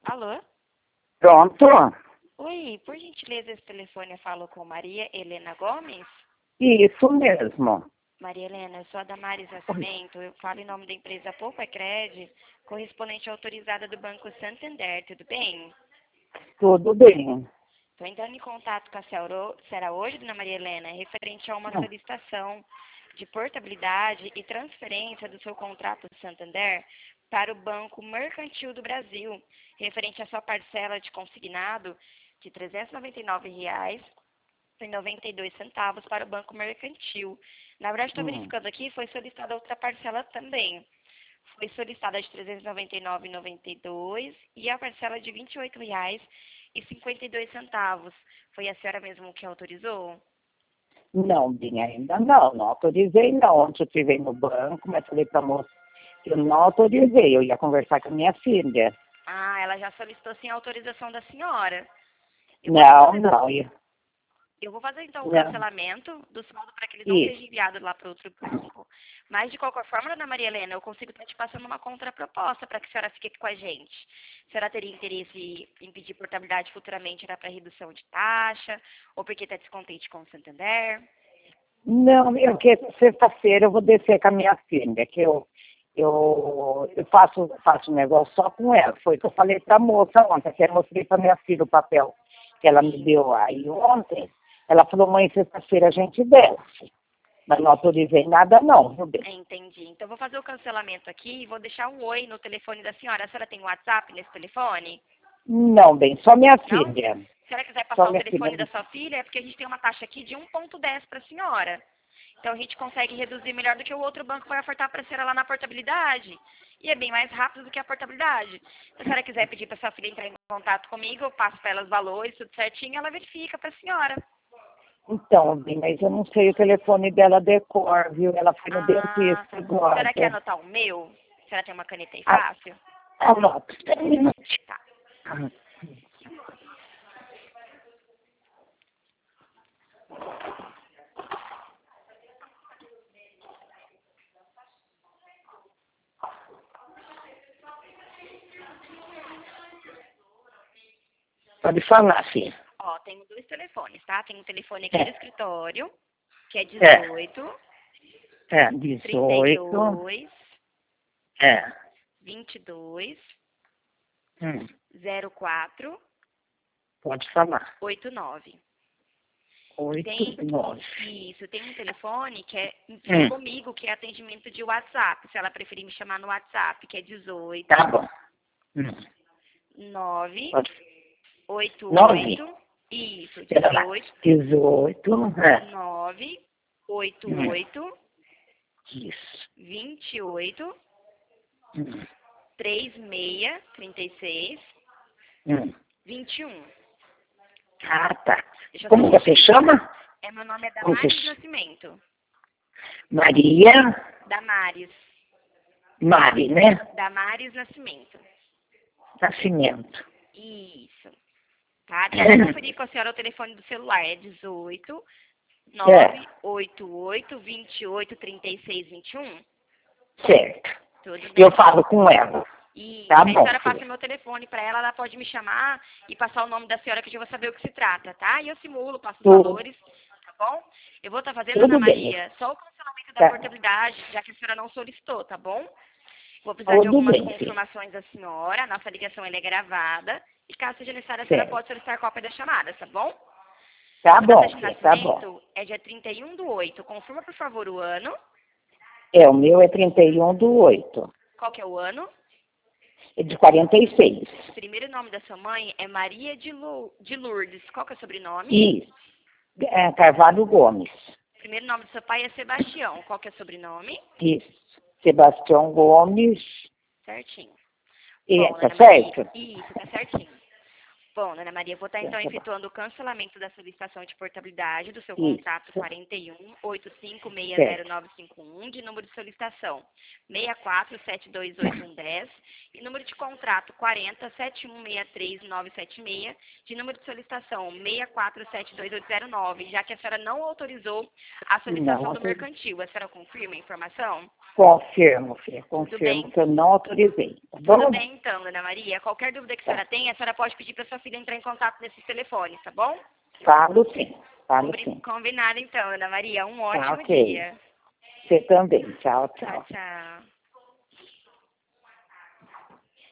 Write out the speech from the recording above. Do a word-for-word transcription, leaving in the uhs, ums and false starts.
Alô? Pronto? Oi, por gentileza, esse telefone eu falo com Maria Helena Gomes? Isso mesmo. Maria Helena, eu sou a Damares Nascimento, eu falo em nome da empresa Poupa Cred, correspondente autorizada do Banco Santander, tudo bem? Tudo bem. Estou entrando em contato com a senhora, será hoje, dona Maria Helena, referente a uma Hum. solicitação de portabilidade e transferência do seu contrato do Santander para o Banco Mercantil do Brasil, referente à sua parcela de consignado de trezentos e noventa e nove reais e noventa e dois centavos para o Banco Mercantil. Na verdade, estou Hum. verificando aqui, foi solicitada outra parcela também. Foi solicitada de trezentos e noventa e nove reais e noventa e dois centavos e a parcela de vinte e oito reais e cinquenta e dois centavos. Foi a senhora mesmo que autorizou? Não, bem, ainda não. Não autorizei, não. Ontem eu estive no banco, mas falei para a moça que eu não autorizei. Eu ia conversar com a minha filha. Ah, ela já solicitou sem autorização da senhora. Eu vou Não, fazer, não. Eu, eu vou fazer então o não. cancelamento do saldo para que ele não Isso. seja enviado lá para outro banco. Mas, de qualquer forma, dona Maria Helena, eu consigo estar te passando uma contraproposta para que a senhora fique aqui com a gente. A senhora teria interesse em pedir portabilidade futuramente para redução de taxa, ou porque está descontente com o Santander? Não, eu que sexta-feira eu vou descer com a minha filha, que eu, eu, eu faço, faço um negócio só com ela. Foi o que eu falei para a moça ontem, que eu mostrei para minha filha o papel que ela me deu aí ontem. Ela falou, mãe, sexta-feira a gente desce. Mas não autorizei nada não, viu, bem? É, entendi. Então, vou fazer o cancelamento aqui e vou deixar um oi no telefone da senhora. A senhora tem WhatsApp nesse telefone? Não, bem, só minha Não? filha. Se ela quiser Só passar o minha filha. telefone da sua filha, é porque a gente tem uma taxa aqui de um ponto dez para a senhora. Então, a gente consegue reduzir melhor do que o outro banco vai ofertar para a senhora lá na portabilidade. E é bem mais rápido do que a portabilidade. Se a senhora quiser pedir para sua filha entrar em contato comigo, eu passo para ela os valores, tudo certinho, ela verifica para a senhora. Então, bem, mas eu não sei o telefone dela de cor, viu? Ela foi no Ah, dentista a agora. senhora quer anotar o meu? A senhora tem uma caneta aí Ah, fácil? anota. Espera um minuto. Tá. Ah, pode falar, filha. Ó, tenho dois telefones, tá? Tem um telefone aqui do É, escritório, que é é, dezoito, é, trinta e dezoito. dois, É. vinte e dois, Hum, zero quatro, pode falar. oito nove. E tem, Oito, nove. isso, tem um telefone que é, que é Hum, comigo, que é atendimento de WhatsApp, se ela preferir me chamar no WhatsApp, que é dezoito, tá bom. Hum, nove, pode. oito Nove. oito, isso, Espera lá. dezoito, Dezoito. É. nove, oito Hum, oito, isso. vinte e oito, Hum, trinta e seis, trinta e seis, hum. vinte e um. Ah, tá. Deixa eu só Como você repetir. chama? É, meu nome é Como você Damares chama? Nascimento. Maria Damares. Mari, né? Damares Nascimento. Nascimento. Isso. Tá? Deixa eu conferir com a senhora o telefone do celular. É dezoito, É, nove oito oito, vinte e oito, trinta e seis, vinte e um. certo. Tudo Eu bem. falo com ela. Isso. Tá Aí a bom, senhora passa filha. meu telefone para ela, ela pode me chamar e passar o nome da senhora que eu já vou saber o que se trata, tá? E eu simulo, passo os Tudo, valores, tá bom? Eu vou estar fazendo, Ana tudo bem. Maria, só o cancelamento da Tá. portabilidade, já que a senhora não solicitou, tá bom? Vou precisar de Tudo algumas bem, filha. confirmações da senhora, a nossa ligação ela é gravada, e caso seja necessário, a senhora Certo. pode solicitar cópia das chamadas, tá bom? Tá Sua data bom, de filha, tá bom. nascimento é dia trinta e um do oito. Confirma, por favor, o ano. É, o meu é trinta e um do oito. Qual que é o ano? É de quarenta e seis. O primeiro nome da sua mãe é Maria de, Lu, de Lourdes. Qual que é o sobrenome? Isso. É, Carvalho Gomes. O primeiro nome do seu pai é Sebastião. Qual que é o sobrenome? Isso. Sebastião Gomes. Certinho. E, Bom, tá Ana Maria, certo? isso, tá certinho. Bom, Ana Maria, vou estar então Tá bom. efetuando o cancelamento da solicitação de portabilidade do seu Isso. contrato quarenta e um, oito cinco seis Certo. zero nove cinco um, de número de solicitação seis quatro sete dois oito um um zero e número de contrato quarenta, sete um seis três nove sete seis, de número de solicitação seis quatro sete dois oito zero nove, já que a senhora não autorizou a solicitação Não do autorizo. mercantil. A senhora confirma a informação? Confirmo, filha. Tudo Confirmo bem. que eu não autorizei. Tá Tudo bom? bem, então, Ana Maria. Qualquer dúvida que a Tá. senhora tenha, a senhora pode pedir para sua filha entrar em contato nesses telefones, tá bom? Falo sim. Falo Combri- sim. Combinado, então, Ana Maria. Um Tá, ótimo ok. dia. Você também. Tchau, Tchau, tchau. tchau.